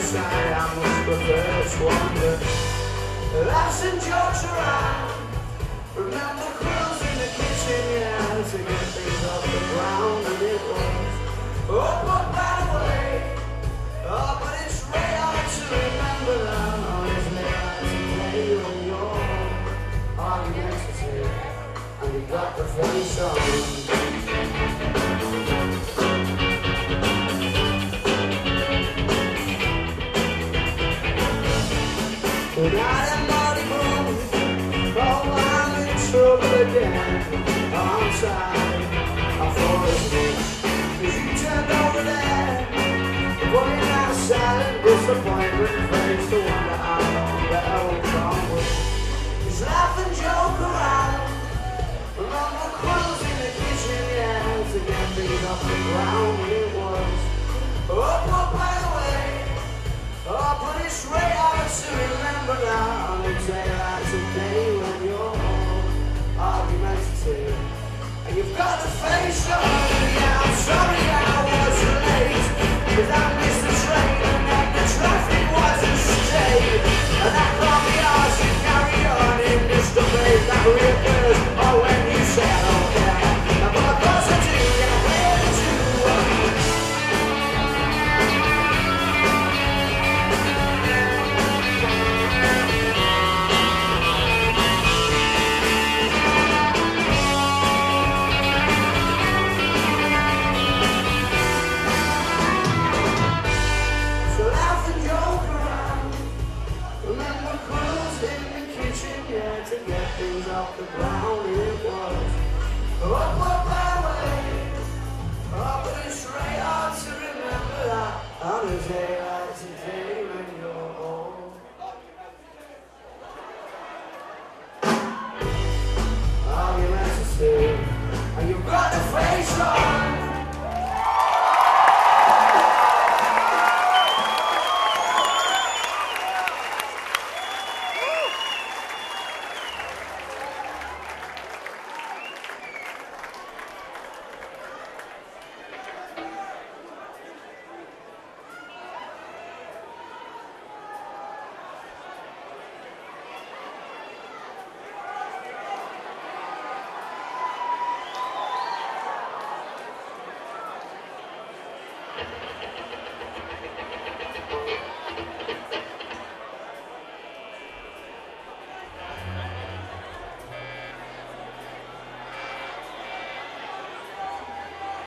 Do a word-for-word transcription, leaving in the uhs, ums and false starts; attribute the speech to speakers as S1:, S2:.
S1: outside, I must the first one that laughs and jokes around. Remember cruise in the kitchen, yeah, to get things off the ground, and it was, oh, but by the way, oh, but it's really hard to remember that, oh, it's really hard to play when you're argumentative, and you got the face on. But I am not moved, oh, I'm in trouble again. I'm sorry, I thought it was, cause you turned over there, putting out a silent disappointment face to wonder how long that old song was. Just laugh and joke around, remember cruise in the kitchen, yeah, to get things off the ground when it was. Oh, but by the way, oh, but it's really hard to remember now. It's really hard to play when you're argumentative, and you've got the face on. Yeah, I'm sorry I was late, cause I missed the train and then the traffic wasn't straight, and I can't be asked to carry on in this debate that reoccurs. Oh, when you say I don't care, but of course I do, yeah, I really do. To get things off the ground, it was oh, but by the way, oh, but it's really hard to remember that on a day like today when you're old. Argumentative, and you've got the face on.